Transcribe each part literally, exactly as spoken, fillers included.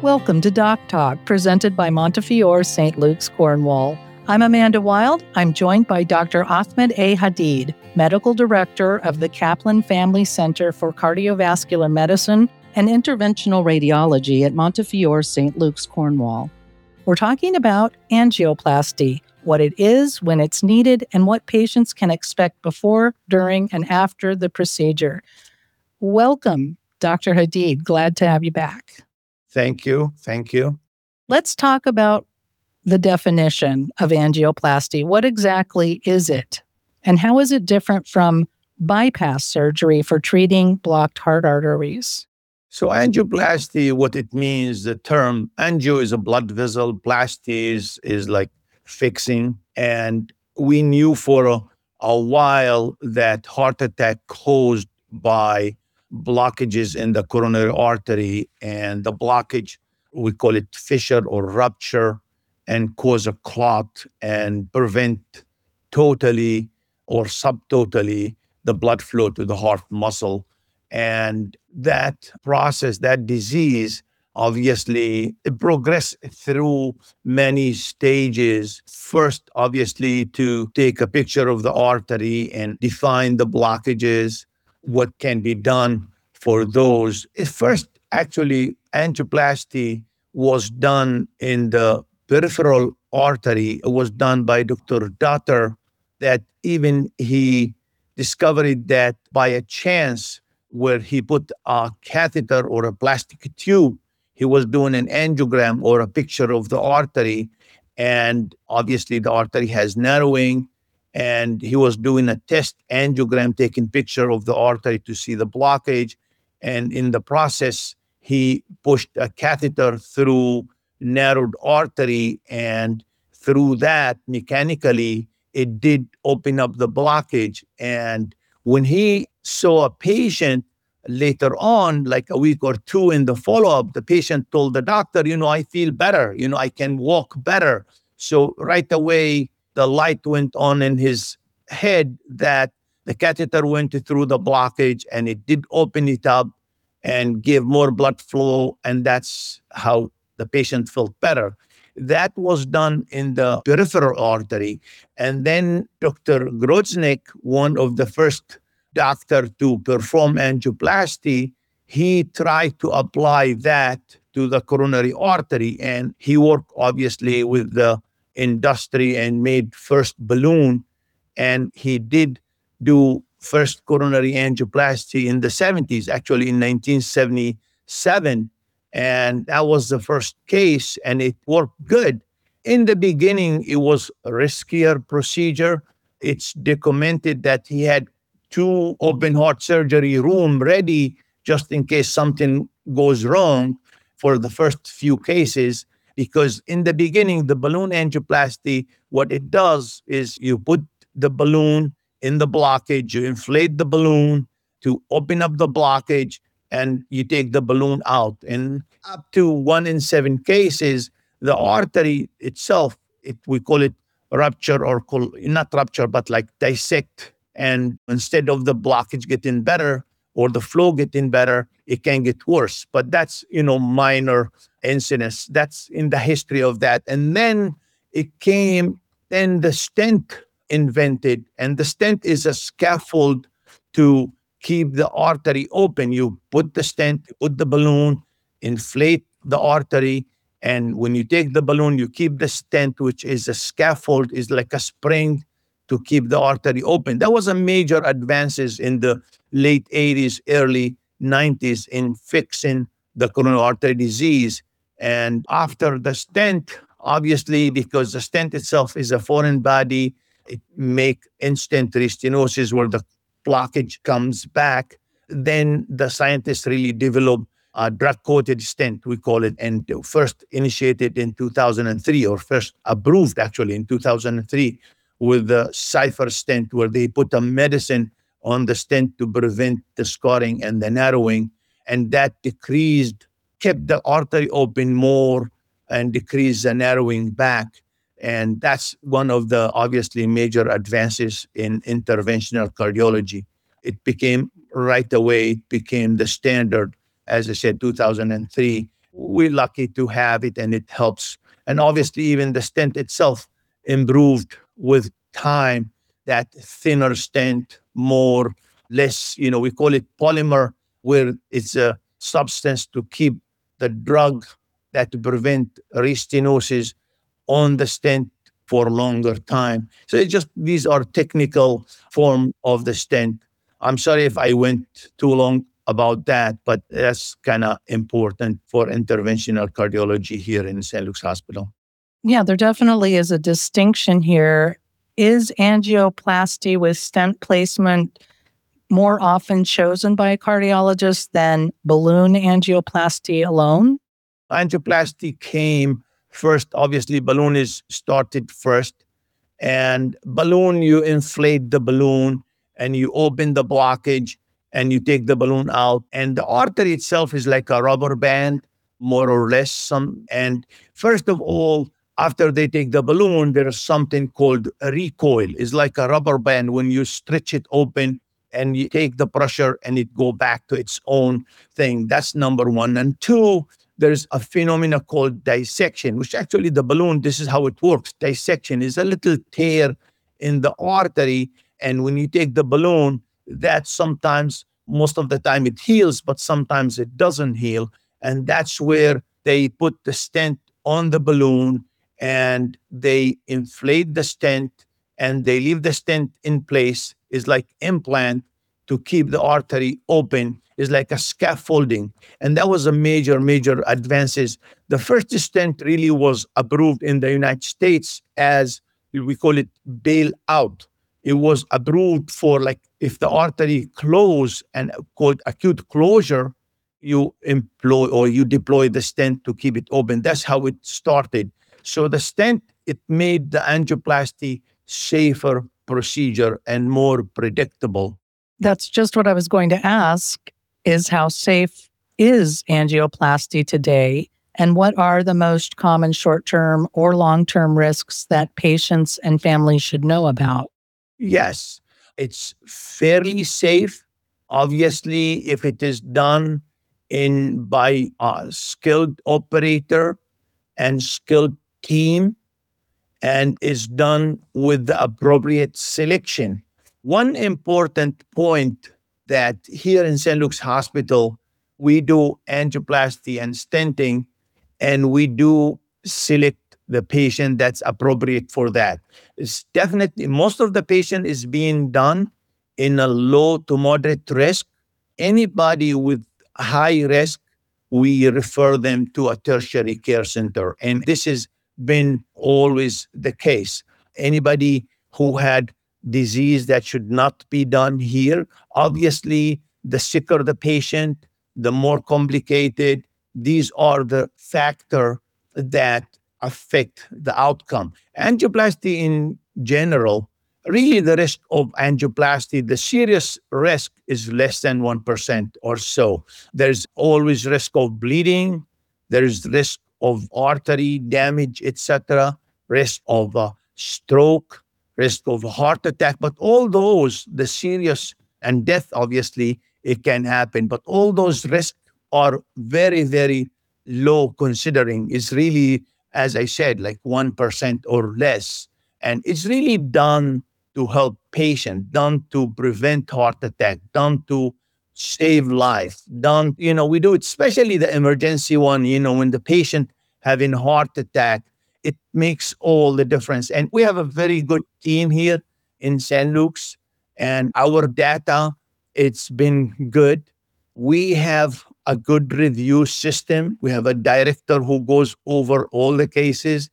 Welcome to Doc Talk, presented by Montefiore Saint Luke's, Cornwall. I'm Amanda Wild. I'm joined by Doctor Ahmed A. Hadid, Medical Director of the Kaplan Family Center for Cardiovascular Medicine and Interventional Radiology at Montefiore Saint Luke's, Cornwall. We're talking about angioplasty, what it is, when it's needed, and what patients can expect before, during, and after the procedure. Welcome, Doctor Hadid. Glad to have you back. Thank you. Thank you. Let's talk about the definition of angioplasty. What exactly is it? And how is it different from bypass surgery for treating blocked heart arteries? So angioplasty, what it means, the term angio is a blood vessel, plasty is, is like fixing. And we knew for a, a while that heart attack caused by blockages in the coronary artery, and the blockage, we call it fissure or rupture, and cause a clot and prevent totally or subtotally the blood flow to the heart muscle. And that process, that disease, obviously, it progressed through many stages. First, obviously, to take a picture of the artery and define the blockages, what can be done for those. At first, actually, angioplasty was done in the peripheral artery. It was done by Doctor Datter, that even he discovered that by a chance, where he put a catheter or a plastic tube, he was doing an angiogram or a picture of the artery. And obviously the artery has narrowing, and he was doing a test angiogram, taking picture of the artery to see the blockage. And in the process, he pushed a catheter through narrowed artery, and through that, mechanically, it did open up the blockage. And when he saw a patient later on, like a week or two in the follow-up, the patient told the doctor, you know, I feel better, you know, I can walk better. So right away, the light went on in his head that the catheter went through the blockage and it did open it up and give more blood flow. And that's how the patient felt better. That was done in the peripheral artery. And then Doctor Grodznik, one of the first doctor to perform angioplasty, he tried to apply that to the coronary artery. And he worked obviously with the industry and made first balloon. And he did do first coronary angioplasty in the seventies, actually in nineteen seventy-seven. And that was the first case, and it worked good. In the beginning, it was a riskier procedure. It's documented that he had two open heart surgery room ready just in case something goes wrong for the first few cases. Because in the beginning, the balloon angioplasty, what it does is you put the balloon in the blockage, you inflate the balloon to open up the blockage, and you take the balloon out. And up to one in seven cases, the artery itself, it, we call it rupture or col- not rupture, but like dissect. And instead of the blockage getting better or the flow getting better, it can get worse. But that's, you know, minor incidents. That's in the history of that. And then it came, then the stent invented. And the stent is a scaffold to keep the artery open. You put the stent, put the balloon, inflate the artery. And when you take the balloon, you keep the stent, which is a scaffold, is like a spring to keep the artery open. That was a major advances in the late eighties, early nineties in fixing the coronary artery disease. And after the stent, obviously, because the stent itself is a foreign body, it make instant restenosis where the blockage comes back. Then the scientists really developed a drug-coated stent, we call it, and first initiated in two thousand three, or first approved actually in two thousand three, with the Cypher stent, where they put a medicine on the stent to prevent the scarring and the narrowing. And that decreased, kept the artery open more and decreased the narrowing back. And that's one of the obviously major advances in interventional cardiology. It became right away, it became the standard, as I said, two thousand three. we're lucky to have it and it helps. And obviously, even the stent itself improved with time, that thinner stent, more, less, you know, we call it polymer, where it's a substance to keep the drug that to prevent restenosis on the stent for longer time. So it just, these are technical form of the stent. I'm sorry if I went too long about that, but that's kind of important for interventional cardiology here in Saint Luke's Hospital. Yeah, there definitely is a distinction here. Is angioplasty with stent placement more often chosen by a cardiologist than balloon angioplasty alone? Angioplasty came first. Obviously, balloon is started first. And balloon, you inflate the balloon and you open the blockage and you take the balloon out. And the artery itself is like a rubber band, more or less. Some and first of all, after they take the balloon, there is something called a recoil. It's like a rubber band when you stretch it open and you take the pressure and it go back to its own thing. That's number one. And two, there's a phenomena called dissection, which actually the balloon, this is how it works. Dissection is a little tear in the artery. And when you take the balloon, that sometimes, most of the time it heals, but sometimes it doesn't heal. And that's where they put the stent on the balloon and they inflate the stent and they leave the stent in place. Is like implant to keep the artery open, is like a scaffolding. And that was a major, major advances. The first stent really was approved in the United States as, we call it bailout. It was approved for, like, if the artery closed and called acute closure, you employ or you deploy the stent to keep it open. That's how it started. So the stent, it made the angioplasty safer procedure and more predictable. That's just what I was going to ask, is how safe is angioplasty today? And what are the most common short-term or long-term risks that patients and families should know about? Yes, it's fairly safe. Obviously, if it is done in by a skilled operator and skilled team, and is done with the appropriate selection. One important point that here in Saint Luke's Hospital, we do angioplasty and stenting, and we do select the patient that's appropriate for that. It's definitely, most of the patient is being done in a low to moderate risk. Anybody with high risk, we refer them to a tertiary care center. And this is been always the case. Anybody who had disease that should not be done here, obviously, the sicker the patient, the more complicated. These are the factor that affect the outcome. Angioplasty in general, really the risk of angioplasty, the serious risk is less than one percent or so. There's always risk of bleeding. There's risk of artery damage, et cetera, risk of uh, stroke, risk of heart attack. But all those, the serious and death, obviously, it can happen. But all those risks are very, very low considering. It's really, as I said, like one percent or less. And it's really done to help patients, done to prevent heart attack, done to save life, done, you know, we do it, especially the emergency one, you know, when the patient having heart attack, it makes all the difference. And we have a very good team here in Saint Luke's, and our data, it's been good. We have a good review system. We have a director who goes over all the cases.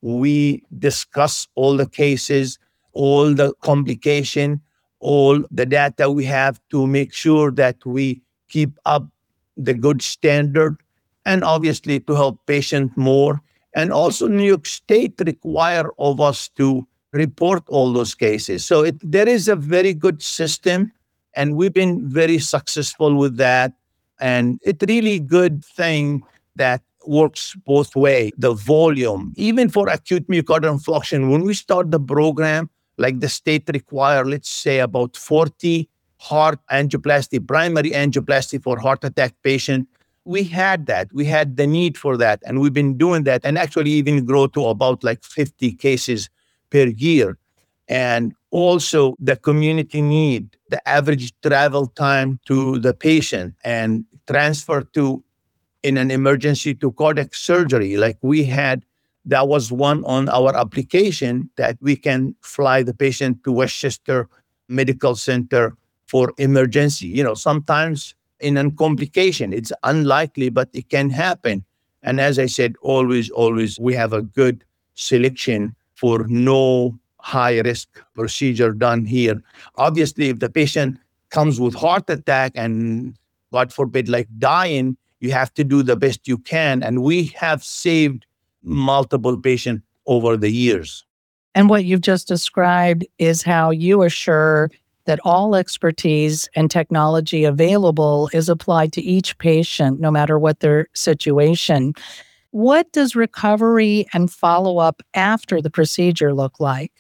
We discuss all the cases, all the complication, all the data we have to make sure that we keep up the good standard, and obviously to help patient more. And also New York State require of us to report all those cases. So it, there is a very good system, and we've been very successful with that. And it's really good thing that works both way. The volume, even for acute myocardial infarction, when we start the program, like the state require, let's say about forty heart angioplasty, primary angioplasty for heart attack patient. we had that. We had the need for that. And we've been doing that and actually even grow to about like fifty cases per year. And also the community need, the average travel time to the patient and transfer to in an emergency to cardiac surgery. Like we had, that was one on our application that we can fly the patient to Westchester Medical Center for emergency. You know, sometimes in a complication, it's unlikely, but it can happen. And as I said, always, always, we have a good selection for no high risk procedure done here. Obviously, if the patient comes with heart attack and God forbid, like dying, you have to do the best you can. And we have saved multiple patients over the years. And what you've just described is how you assure that all expertise and technology available is applied to each patient, no matter what their situation. What does recovery and follow-up after the procedure look like?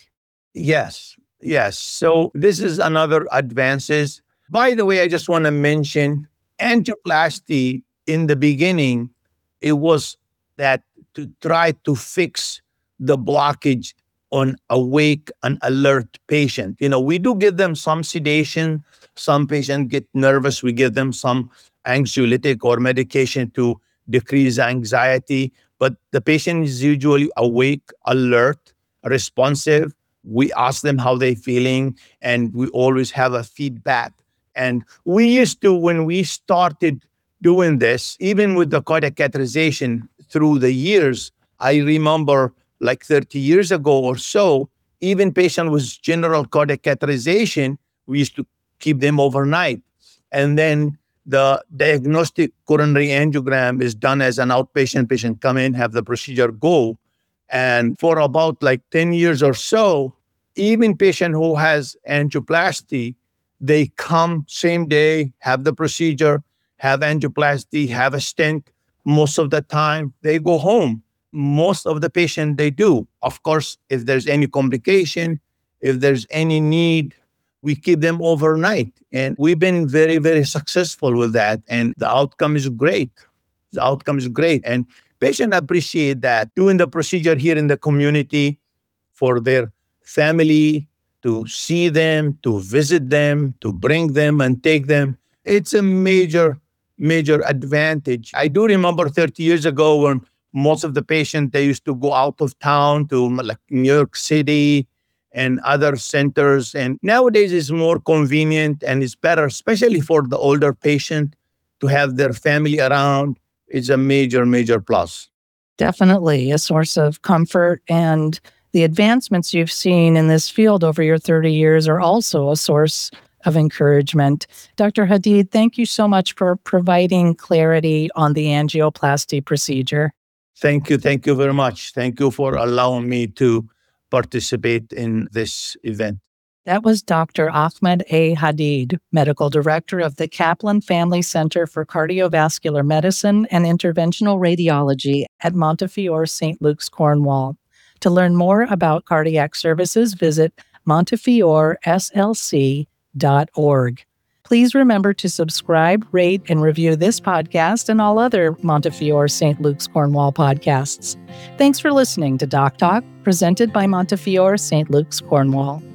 Yes, yes. So this is another advances. By the way, I just want to mention angioplasty in the beginning, it was that to try to fix the blockage on awake and alert patient. You know, we do give them some sedation. Some patients get nervous. We give them some anxiolytic or medication to decrease anxiety. But the patient is usually awake, alert, responsive. We ask them how they're feeling, and we always have a feedback. And we used to, when we started doing this, even with the cardiac catheterization through the years, I remember like thirty years ago or so, even patient with general cardiac catheterization, we used to keep them overnight. And then the diagnostic coronary angiogram is done as an outpatient. Patient come in, have the procedure, go. And for about like ten years or so, even patient who has angioplasty, they come same day, have the procedure, have angioplasty, have a stent. Most of the time, they go home. Most of the patient, they do. Of course, if there's any complication, if there's any need, we keep them overnight. And we've been very, very successful with that. And the outcome is great. The outcome is great. And patients appreciate that. Doing the procedure here in the community for their family, to see them, to visit them, to bring them and take them, it's a major, major advantage. I do remember thirty years ago when most of the patients, they used to go out of town to like New York City and other centers. And nowadays it's more convenient and it's better, especially for the older patient, to have their family around. It's a major, major plus. Definitely a source of comfort, and the advancements you've seen in this field over your thirty years are also a source of encouragement. Doctor Hadid, thank you so much for providing clarity on the angioplasty procedure. Thank you. Thank you very much. Thank you for allowing me to participate in this event. That was Doctor Ahmed A. Hadid, Medical Director of the Kaplan Family Center for Cardiovascular Medicine and Interventional Radiology at Montefiore Saint Luke's, Cornwall. To learn more about cardiac services, visit montefiore s l c dot org. Please remember to subscribe, rate, and review this podcast and all other Montefiore Saint Luke's Cornwall podcasts. Thanks for listening to Doc Talk, presented by Montefiore Saint Luke's Cornwall.